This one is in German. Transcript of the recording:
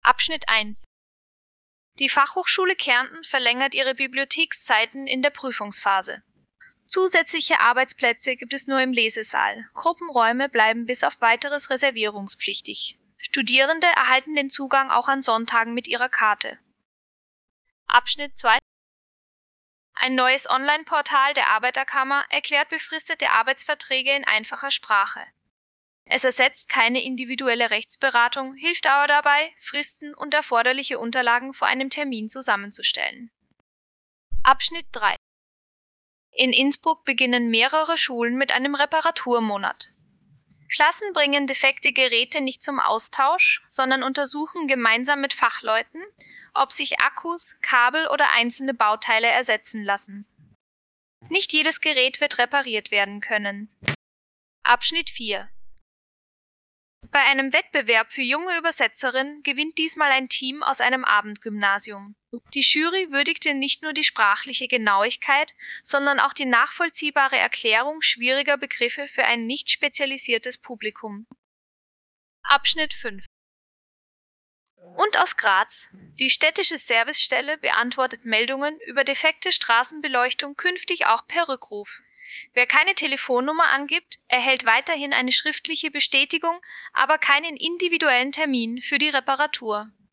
Abschnitt 1. Die Fachhochschule Kärnten verlängert ihre Bibliothekszeiten in der Prüfungsphase. Zusätzliche Arbeitsplätze gibt es nur im Lesesaal. Gruppenräume bleiben bis auf Weiteres reservierungspflichtig. Studierende erhalten den Zugang auch an Sonntagen mit ihrer Karte. Abschnitt 2. Ein neues Online-Portal der Arbeiterkammer erklärt befristete Arbeitsverträge in einfacher Sprache. Es ersetzt keine individuelle Rechtsberatung, hilft aber dabei, Fristen und erforderliche Unterlagen vor einem Termin zusammenzustellen. Abschnitt 3. In Innsbruck beginnen mehrere Schulen mit einem Reparaturmonat. Klassen bringen defekte Geräte nicht zum Austausch, sondern untersuchen gemeinsam mit Fachleuten, ob sich Akkus, Kabel oder einzelne Bauteile ersetzen lassen. Nicht jedes Gerät wird repariert werden können. Abschnitt 4. Bei einem Wettbewerb für junge Übersetzerinnen gewinnt diesmal ein Team aus einem Abendgymnasium. Die Jury würdigte nicht nur die sprachliche Genauigkeit, sondern auch die nachvollziehbare Erklärung schwieriger Begriffe für ein nicht spezialisiertes Publikum. Abschnitt 5. Und aus Graz. Die städtische Servicestelle beantwortet Meldungen über defekte Straßenbeleuchtung künftig auch per Rückruf. Wer keine Telefonnummer angibt, erhält weiterhin eine schriftliche Bestätigung, aber keinen individuellen Termin für die Reparatur.